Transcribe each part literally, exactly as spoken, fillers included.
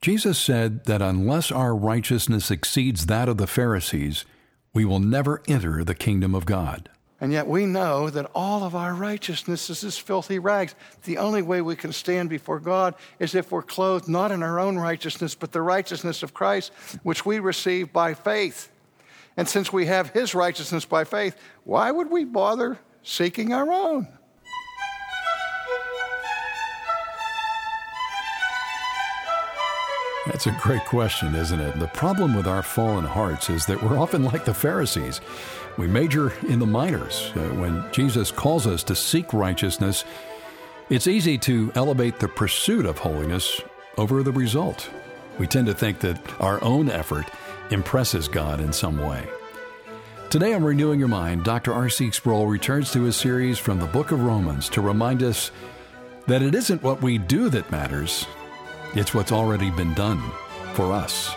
Jesus said that unless our righteousness exceeds that of the Pharisees, we will never enter the kingdom of God. And yet we know that all of our righteousness is as filthy rags. The only way we can stand before God is if we're clothed not in our own righteousness, but the righteousness of Christ, which we receive by faith. And since we have his righteousness by faith, why would we bother seeking our own? That's a great question, isn't it? The problem with our fallen hearts is that we're often like the Pharisees. We major in the minors. Uh, when Jesus calls us to seek righteousness, it's easy to elevate the pursuit of holiness over the result. We tend to think that our own effort impresses God in some way. Today on Renewing Your Mind, Doctor R C Sproul returns to his series from the book of Romans to remind us that it isn't what we do that matters, it's what's already been done for us.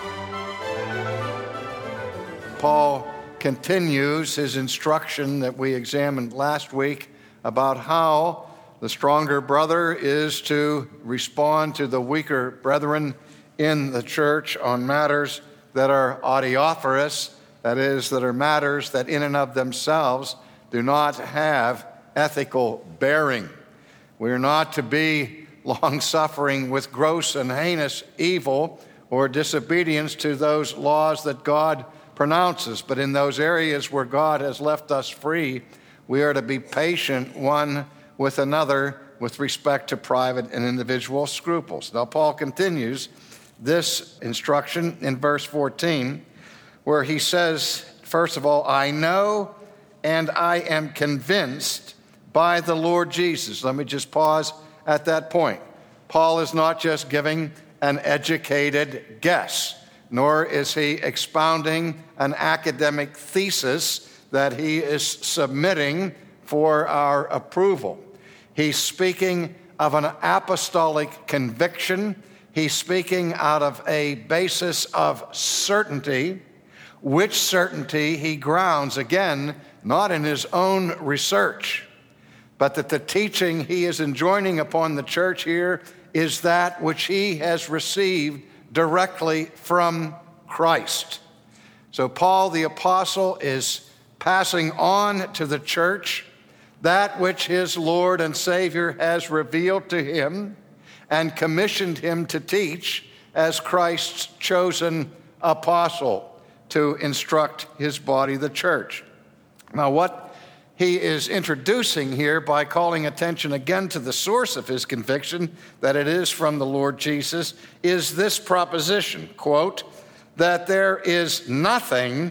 Paul continues his instruction that we examined last week about how the stronger brother is to respond to the weaker brethren in the church on matters that are adiaphorous, that is, that are matters that in and of themselves do not have ethical bearing. We are not to be long-suffering with gross and heinous evil or disobedience to those laws that God pronounces. But in those areas where God has left us free, we are to be patient one with another with respect to private and individual scruples. Now, Paul continues this instruction in verse fourteen, where he says, first of all, I know and I am convinced by the Lord Jesus. Let me just pause at that point. Paul is not just giving an educated guess, nor is he expounding an academic thesis that he is submitting for our approval. He's speaking of an apostolic conviction. He's speaking out of a basis of certainty, which certainty he grounds, again, not in his own research, but that the teaching he is enjoining upon the church here is that which he has received directly from Christ. So Paul the apostle is passing on to the church that which his Lord and Savior has revealed to him and commissioned him to teach as Christ's chosen apostle to instruct his body, the church. Now, what he is introducing here by calling attention again to the source of his conviction, that it is from the Lord Jesus, is this proposition, quote, that there is nothing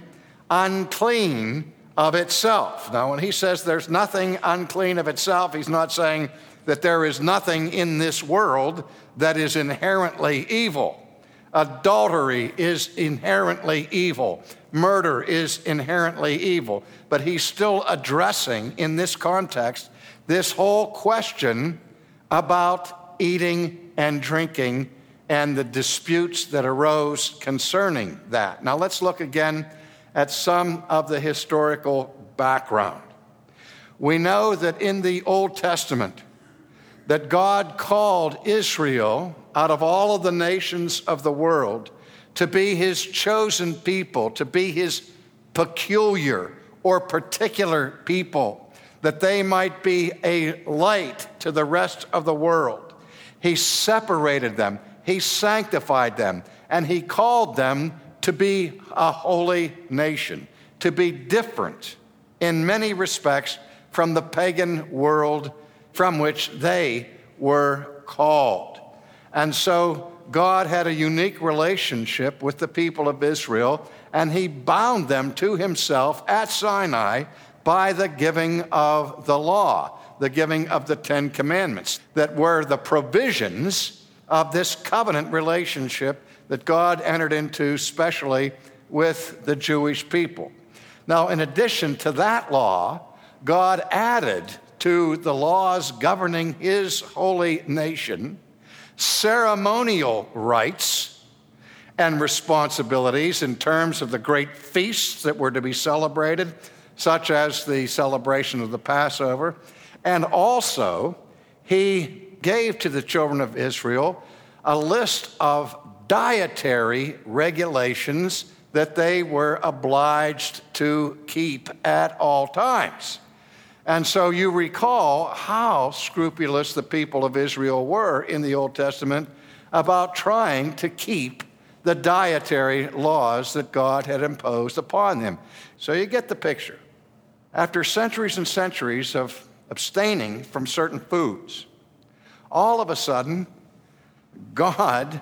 unclean of itself. Now, when he says there's nothing unclean of itself, he's not saying that there is nothing in this world that is inherently evil. Adultery is inherently evil. Murder is inherently evil. But he's still addressing, in this context, this whole question about eating and drinking and the disputes that arose concerning that. Now let's look again at some of the historical background. We know that in the Old Testament, that God called Israel out of all of the nations of the world to be his chosen people, to be his peculiar or particular people, that they might be a light to the rest of the world. He separated them, he sanctified them, and he called them to be a holy nation, to be different in many respects from the pagan world from which they were called. And so God had a unique relationship with the people of Israel, and he bound them to himself at Sinai by the giving of the law, the giving of the Ten Commandments, that were the provisions of this covenant relationship that God entered into specially with the Jewish people. Now, in addition to that law, God added to the laws governing his holy nation ceremonial rights and responsibilities in terms of the great feasts that were to be celebrated, such as the celebration of the Passover. And also, he gave to the children of Israel a list of dietary regulations that they were obliged to keep at all times. And so you recall how scrupulous the people of Israel were in the Old Testament about trying to keep the dietary laws that God had imposed upon them. So you get the picture. After centuries and centuries of abstaining from certain foods, all of a sudden, God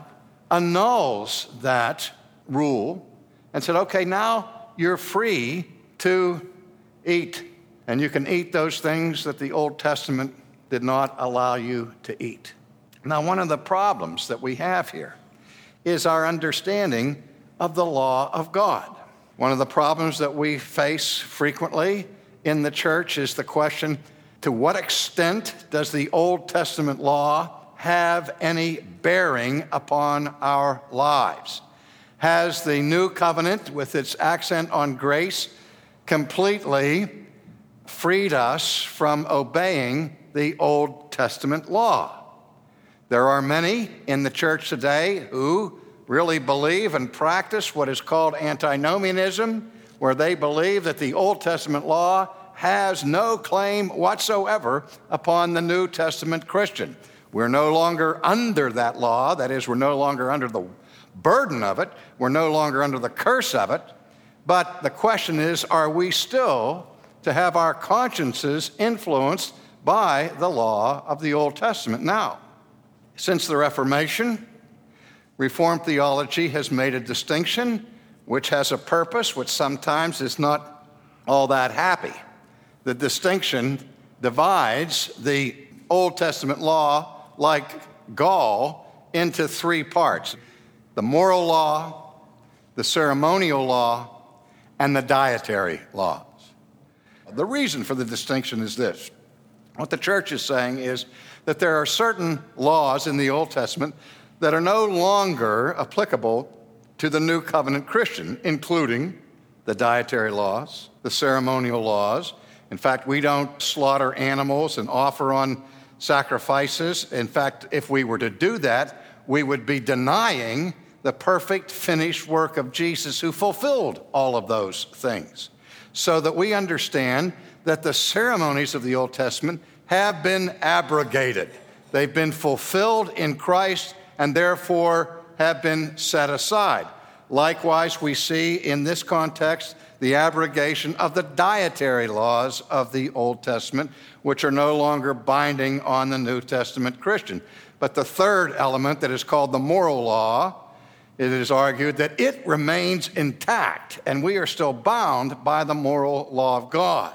annuls that rule and said, okay, now you're free to eat. And you can eat those things that the Old Testament did not allow you to eat. Now, one of the problems that we have here is our understanding of the law of God. One of the problems that we face frequently in the church is the question, to what extent does the Old Testament law have any bearing upon our lives? Has the new covenant, with its accent on grace, completely freed us from obeying the Old Testament law? There are many in the church today who really believe and practice what is called antinomianism, where they believe that the Old Testament law has no claim whatsoever upon the New Testament Christian. We're no longer under that law. That is, we're no longer under the burden of it. We're no longer under the curse of it. But the question is, are we still to have our consciences influenced by the law of the Old Testament? Now, since the Reformation, Reformed theology has made a distinction which has a purpose, which sometimes is not all that happy. The distinction divides the Old Testament law like gall into three parts: the moral law, the ceremonial law, and the dietary laws. The reason for the distinction is this. What the church is saying is that there are certain laws in the Old Testament that are no longer applicable to the New Covenant Christian, including the dietary laws, the ceremonial laws. In fact, we don't slaughter animals and offer on sacrifices. In fact, if we were to do that, we would be denying the perfect finished work of Jesus, who fulfilled all of those things. So that we understand that the ceremonies of the Old Testament have been abrogated. They've been fulfilled in Christ and therefore have been set aside. Likewise, we see in this context the abrogation of the dietary laws of the Old Testament, which are no longer binding on the New Testament Christian. But the third element, that is called the moral law, it is argued that it remains intact, and we are still bound by the moral law of God.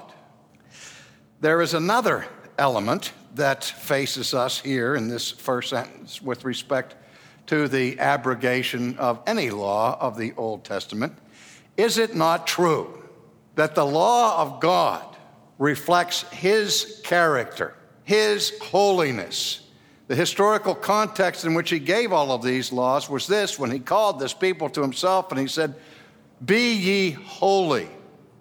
There is another element that faces us here in this first sentence with respect to the abrogation of any law of the Old Testament. Is it not true that the law of God reflects His character, His holiness? The historical context in which He gave all of these laws was this: when He called this people to Himself and He said, "Be ye holy,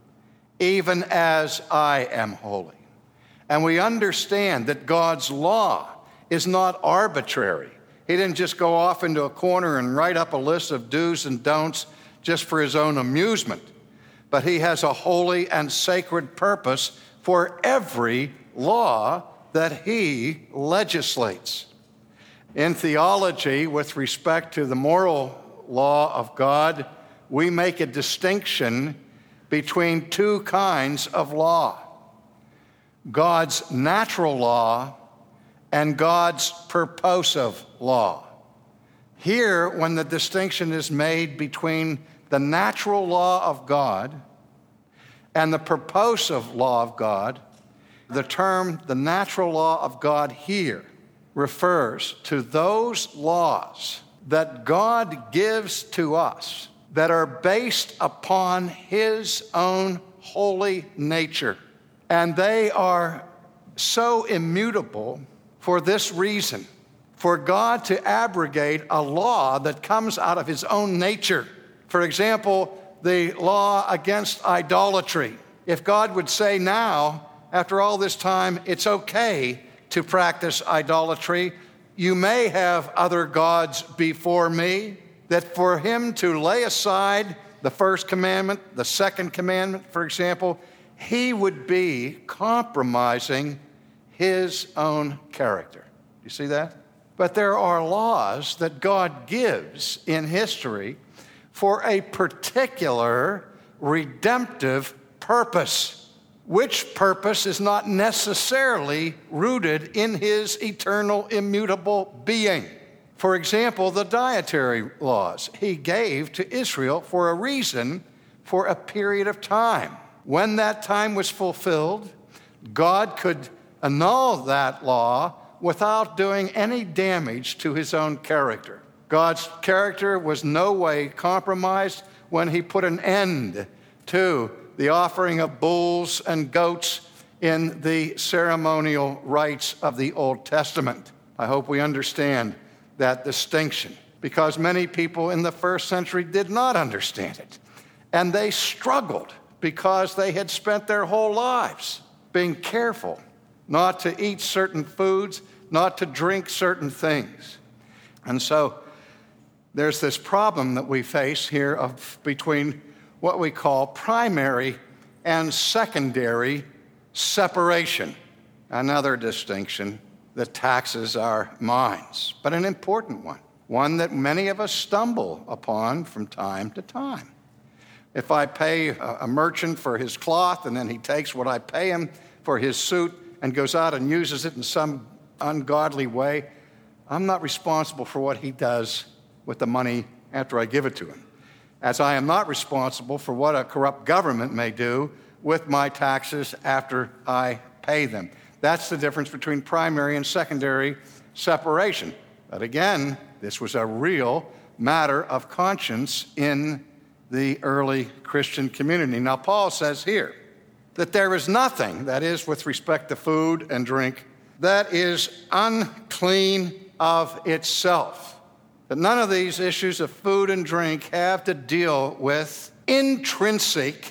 even as I am holy." And we understand that God's law is not arbitrary. He didn't just go off into a corner and write up a list of do's and don'ts just for His own amusement. But He has a holy and sacred purpose for every law that He legislates. In theology, with respect to the moral law of God, we make a distinction between two kinds of law: God's natural law and God's purposive law. Here, when the distinction is made between the natural law of God and the purposive law of God, the term the natural law of God here refers to those laws that God gives to us that are based upon His own holy nature. And they are so immutable for this reason: for God to abrogate a law that comes out of His own nature. For example, the law against idolatry. If God would say now, after all this time, it's okay to practice idolatry, you may have other gods before me, that for him to lay aside the first commandment, the second commandment, for example, he would be compromising his own character. Do you see that? But there are laws that God gives in history for a particular redemptive purpose, which purpose is not necessarily rooted in his eternal, immutable being. For example, the dietary laws he gave to Israel for a reason, for a period of time. When that time was fulfilled, God could annul that law without doing any damage to his own character. God's character was no way compromised when he put an end to the offering of bulls and goats in the ceremonial rites of the Old Testament. I hope we understand that distinction, because many people in the first century did not understand it, and they struggled because they had spent their whole lives being careful not to eat certain foods, not to drink certain things. And so there's this problem that we face here of between what we call primary and secondary separation. Another distinction that taxes our minds, but an important one, one that many of us stumble upon from time to time. If I pay a merchant for his cloth and then he takes what I pay him for his suit and goes out and uses it in some ungodly way, I'm not responsible for what he does with the money after I give it to him, as I am not responsible for what a corrupt government may do with my taxes after I pay them. That's the difference between primary and secondary separation. But again, this was a real matter of conscience in the early Christian community. Now, Paul says here that there is nothing, that is, with respect to food and drink, that is unclean of itself. That none of these issues of food and drink have to deal with intrinsic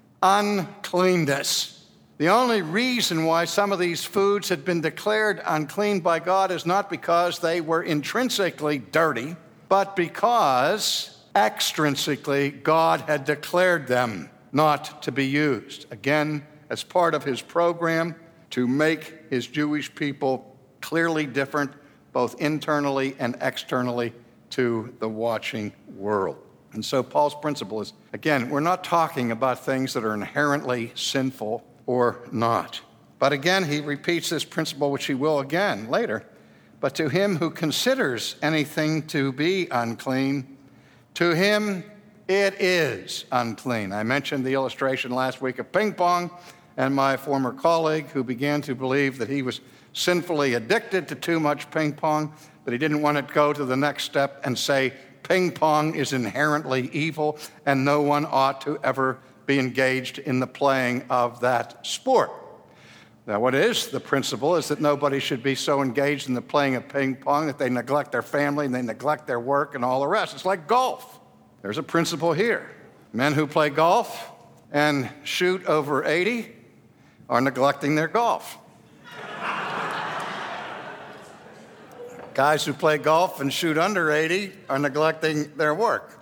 uncleanness. The only reason why some of these foods had been declared unclean by God is not because they were intrinsically dirty, but because extrinsically God had declared them not to be used. Again, as part of his program to make his Jewish people clearly different, both internally and externally, to the watching world. And so Paul's principle is, again, we're not talking about things that are inherently sinful or not. But again, he repeats this principle, which he will again later. But to him who considers anything to be unclean, to him it is unclean. I mentioned the illustration last week of ping pong, and my former colleague who began to believe that he was sinfully addicted to too much ping pong, but he didn't want to go to the next step and say ping pong is inherently evil and no one ought to ever be engaged in the playing of that sport. Now, what is the principle is that nobody should be so engaged in the playing of ping pong that they neglect their family and they neglect their work and all the rest. It's like golf. There's a principle here. Men who play golf and shoot over eighty are neglecting their golf. Guys who play golf and shoot under eighty are neglecting their work.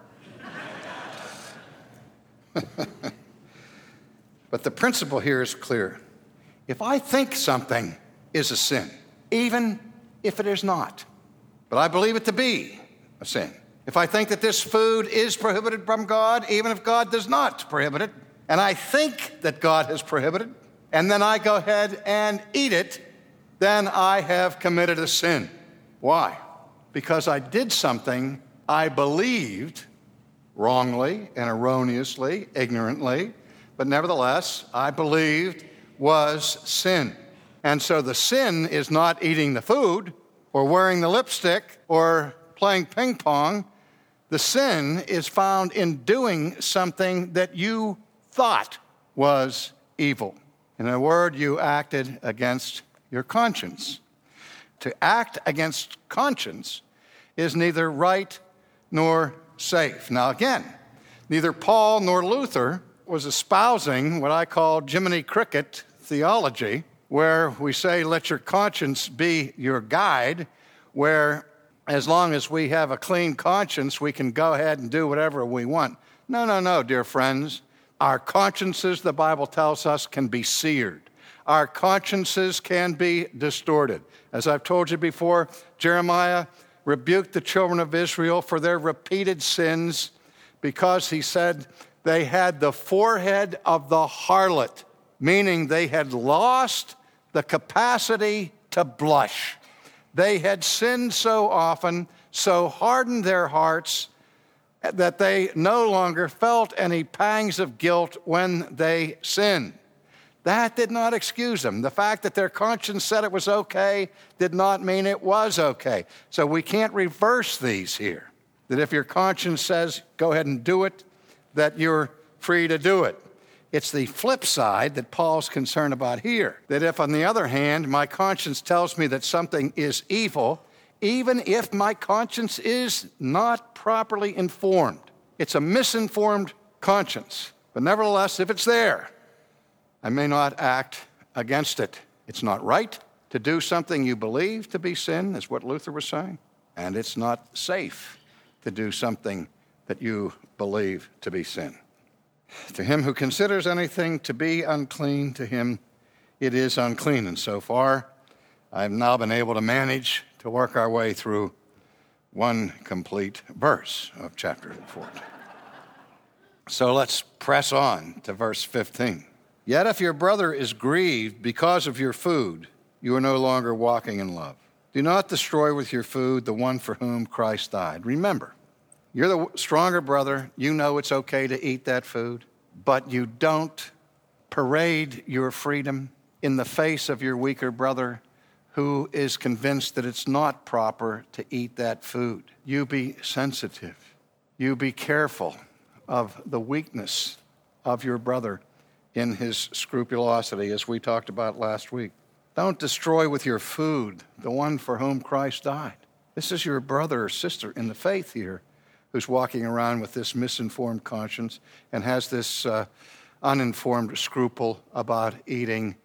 But the principle here is clear. If I think something is a sin, even if it is not, but I believe it to be a sin. If I think that this food is prohibited from God, even if God does not prohibit it, and I think that God has prohibited, and then I go ahead and eat it, then I have committed a sin. Why? Because I did something I believed wrongly and erroneously, ignorantly, but nevertheless, I believed was sin. And so the sin is not eating the food or wearing the lipstick or playing ping pong. The sin is found in doing something that you thought was evil. In a word, you acted against your conscience. To act against conscience is neither right nor safe. Now again, neither Paul nor Luther was espousing what I call Jiminy Cricket theology, where we say, let your conscience be your guide, where as long as we have a clean conscience, we can go ahead and do whatever we want. No, no, no, dear friends. Our consciences, the Bible tells us, can be seared. Our consciences can be distorted. As I've told you before, Jeremiah rebuked the children of Israel for their repeated sins because he said they had the forehead of the harlot, meaning they had lost the capacity to blush. They had sinned so often, so hardened their hearts, that they no longer felt any pangs of guilt when they sinned. That did not excuse them. The fact that their conscience said it was okay did not mean it was okay. So we can't reverse these here. That if your conscience says, go ahead and do it, that you're free to do it. It's the flip side that Paul's concerned about here. That if, on the other hand, my conscience tells me that something is evil, even if my conscience is not properly informed, it's a misinformed conscience. But nevertheless, if it's there, I may not act against it. It's not right to do something you believe to be sin, is what Luther was saying. And it's not safe to do something that you believe to be sin. To him who considers anything to be unclean, to him it is unclean. And so far, I've now been able to manage to work our way through one complete verse of chapter fourteen. So let's press on to verse fifteen. Yet if your brother is grieved because of your food, you are no longer walking in love. Do not destroy with your food the one for whom Christ died. Remember, you're the stronger brother. You know it's okay to eat that food, but you don't parade your freedom in the face of your weaker brother who is convinced that it's not proper to eat that food. You be sensitive. You be careful of the weakness of your brother in his scrupulosity, as we talked about last week. Don't destroy with your food the one for whom Christ died. This is your brother or sister in the faith here who's walking around with this misinformed conscience and has this uh, uninformed scruple about eating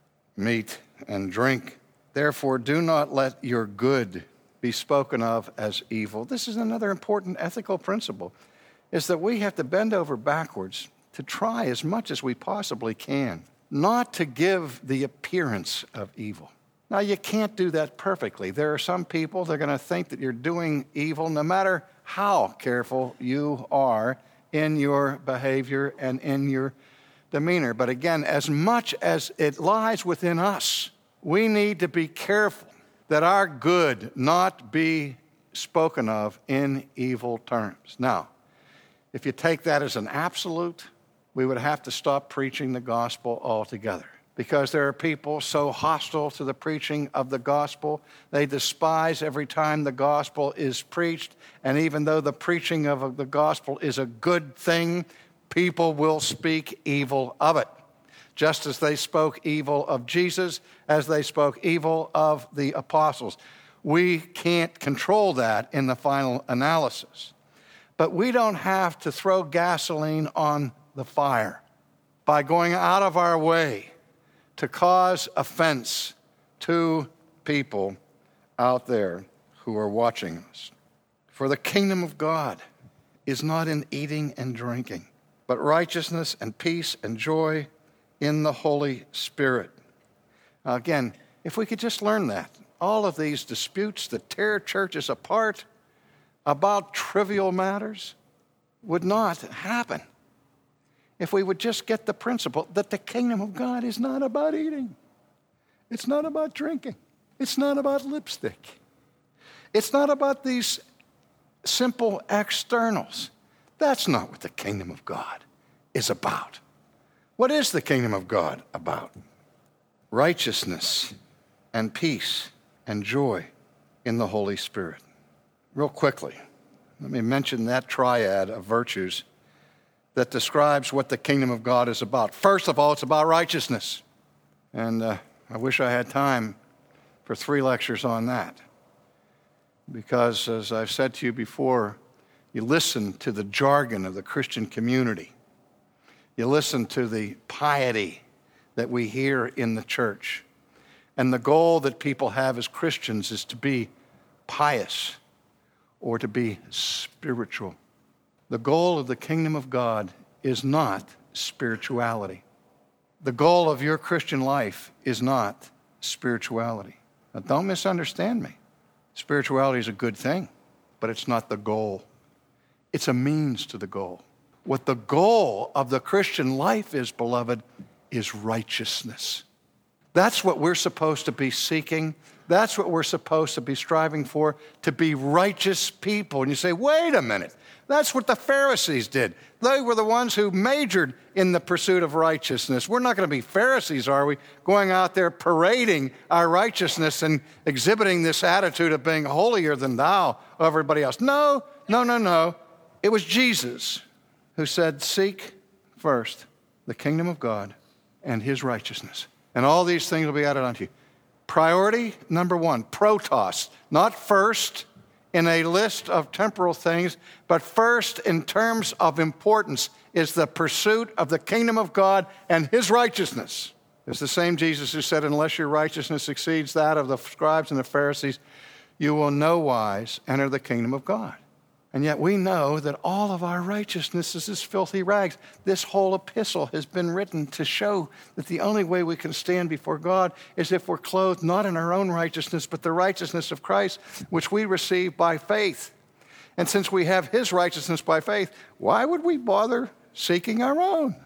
meat and drink. Therefore, do not let your good be spoken of as evil. This is another important ethical principle, is that we have to bend over backwards to try as much as we possibly can not to give the appearance of evil. Now, you can't do that perfectly. There are some people that are going to think that you're doing evil no matter how careful you are in your behavior and in your demeanor. But again, as much as it lies within us, we need to be careful that our good not be spoken of in evil terms. Now, if you take that as an absolute, we would have to stop preaching the gospel altogether, because there are people so hostile to the preaching of the gospel. They despise every time the gospel is preached, and even though the preaching of the gospel is a good thing, people will speak evil of it, just as they spoke evil of Jesus, as they spoke evil of the apostles. We can't control that in the final analysis, but we don't have to throw gasoline on the fire by going out of our way to cause offense to people out there who are watching us. For the kingdom of God is not in eating and drinking, but righteousness and peace and joy in the Holy Spirit. Now again, if we could just learn that, all of these disputes that tear churches apart about trivial matters would not happen if we would just get the principle that the kingdom of God is not about eating. It's not about drinking. It's not about lipstick. It's not about these simple externals. That's not what the kingdom of God is about. What is the kingdom of God about? Righteousness and peace and joy in the Holy Spirit. Real quickly, let me mention that triad of virtues that describes what the kingdom of God is about. First of all, it's about righteousness. And uh, I wish I had time for three lectures on that. Because, as I've said to you before, you listen to the jargon of the Christian community. You listen to the piety that we hear in the church. And the goal that people have as Christians is to be pious or to be spiritual. The goal of the kingdom of God is not spirituality. The goal of your Christian life is not spirituality. Now, don't misunderstand me. Spirituality is a good thing, but it's not the goal. It's a means to the goal. What the goal of the Christian life is, beloved, is righteousness. That's what we're supposed to be seeking. That's what we're supposed to be striving for, to be righteous people. And you say, wait a minute. That's what the Pharisees did. They were the ones who majored in the pursuit of righteousness. We're not going to be Pharisees, are we? Going out there parading our righteousness and exhibiting this attitude of being holier than thou over everybody else. No, no, no, no. It was Jesus who said, seek first the kingdom of God and his righteousness, and all these things will be added unto you. Priority number one, protos, not first in a list of temporal things, but first in terms of importance is the pursuit of the kingdom of God and his righteousness. It's the same Jesus who said, unless your righteousness exceeds that of the scribes and the Pharisees, you will no wise enter the kingdom of God. And yet we know that all of our righteousness is as filthy rags. This whole epistle has been written to show that the only way we can stand before God is if we're clothed not in our own righteousness, but the righteousness of Christ, which we receive by faith. And since we have his righteousness by faith, why would we bother seeking our own?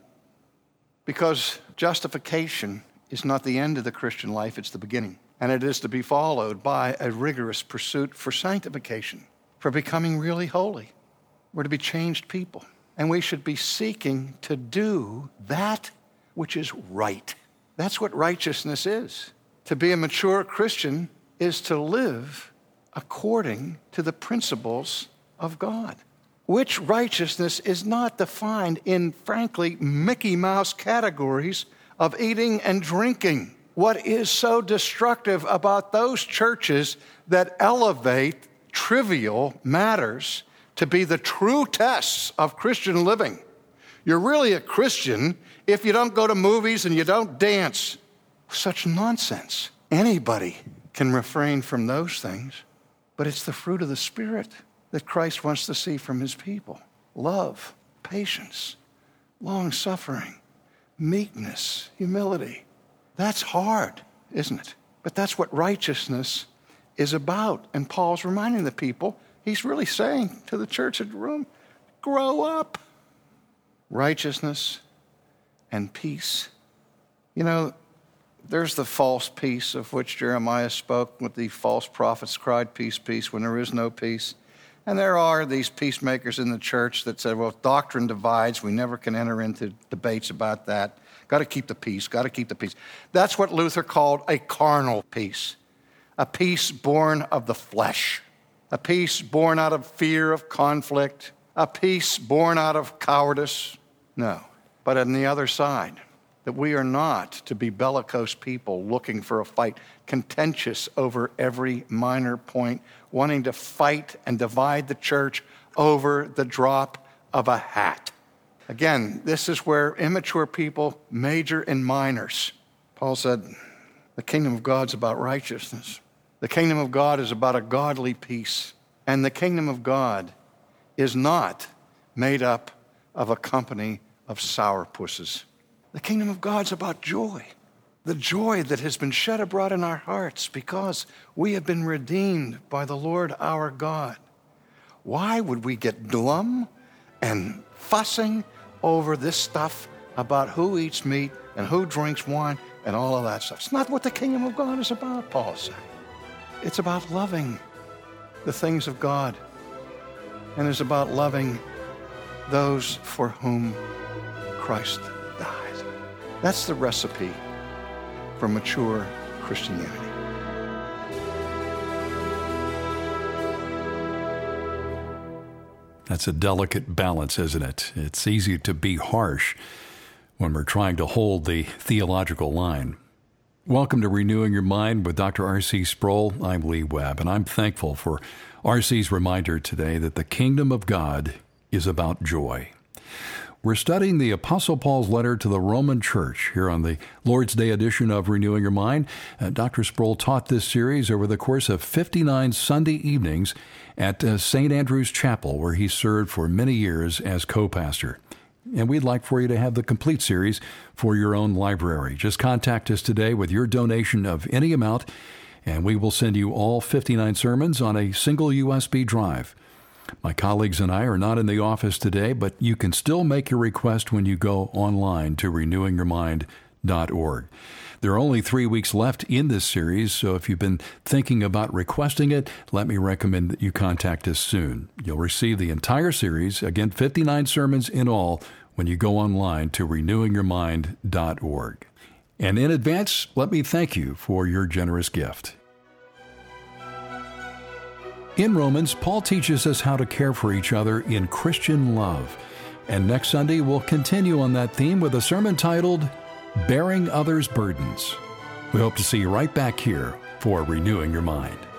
Because justification is not the end of the Christian life, it's the beginning. And it is to be followed by a rigorous pursuit for sanctification, for becoming really holy. We're to be changed people. And we should be seeking to do that which is right. That's what righteousness is. To be a mature Christian is to live according to the principles of God, which righteousness is not defined in, frankly, Mickey Mouse categories of eating and drinking. What is so destructive about those churches that elevate trivial matters to be the true tests of Christian living? You're really a Christian if you don't go to movies and you don't dance. Such nonsense. Anybody can refrain from those things, but it's the fruit of the Spirit that Christ wants to see from his people. Love, patience, long-suffering, meekness, humility. That's hard, isn't it? But that's what righteousness is about. And Paul's reminding the people, he's really saying to the church at Rome, grow up. Righteousness and peace. You know, there's the false peace of which Jeremiah spoke, with the false prophets cried, peace, peace, when there is no peace. And there are these peacemakers in the church that said, well, if doctrine divides, we never can enter into debates about that. Got to keep the peace, got to keep the peace. That's what Luther called a carnal peace, a peace born of the flesh, a peace born out of fear of conflict, a peace born out of cowardice. No, but on the other side, that we are not to be bellicose people looking for a fight, contentious over every minor point, wanting to fight and divide the church over the drop of a hat. Again, this is where immature people major in minors. Paul said, the kingdom of God's about righteousness. The kingdom of God is about a godly peace. And the kingdom of God is not made up of a company of sourpusses. The kingdom of God's about joy. The joy that has been shed abroad in our hearts because we have been redeemed by the Lord our God. Why would we get glum and fussing over this stuff about who eats meat and who drinks wine and all of that stuff? It's not what the kingdom of God is about, Paul said. It's about loving the things of God, and it's about loving those for whom Christ died. That's the recipe for mature Christianity. That's a delicate balance, isn't it? It's easy to be harsh when we're trying to hold the theological line. Welcome to Renewing Your Mind with Doctor R C Sproul. I'm Lee Webb, and I'm thankful for R C's reminder today that the kingdom of God is about joy. We're studying the Apostle Paul's letter to the Roman Church here on the Lord's Day edition of Renewing Your Mind. Uh, Doctor Sproul taught this series over the course of fifty-nine Sunday evenings at uh, Saint Andrew's Chapel, where he served for many years as co-pastor. And we'd like for you to have the complete series for your own library. Just contact us today with your donation of any amount, and we will send you all fifty-nine sermons on a single U S B drive. My colleagues and I are not in the office today, but you can still make your request when you go online to renewing your mind dot org. There are only three weeks left in this series, so if you've been thinking about requesting it, let me recommend that you contact us soon. You'll receive the entire series, again, fifty-nine sermons in all, when you go online to renewing your mind dot org. And in advance, let me thank you for your generous gift. In Romans, Paul teaches us how to care for each other in Christian love. And next Sunday, we'll continue on that theme with a sermon titled, Bearing Others' Burdens. We hope to see you right back here for Renewing Your Mind.